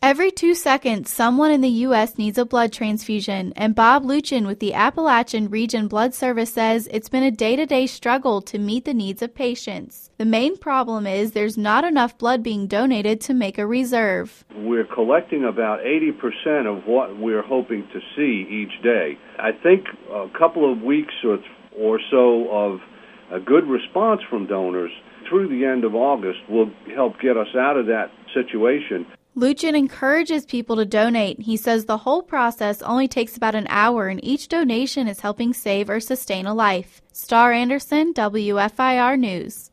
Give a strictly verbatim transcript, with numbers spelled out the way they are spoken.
Every two seconds, someone in the U S needs a blood transfusion, and Bob Luchin with the Appalachian Region Blood Service says it's been a day-to-day struggle to meet the needs of patients. The main problem is there's not enough blood being donated to make a reserve. We're collecting about eighty percent of what we're hoping to see each day. I think a couple of weeks or, or so of a good response from donors through the end of August will help get us out of that situation. Luchin encourages people to donate. He says the whole process only takes about an hour, and each donation is helping save or sustain a life. Star Anderson, W F I R News.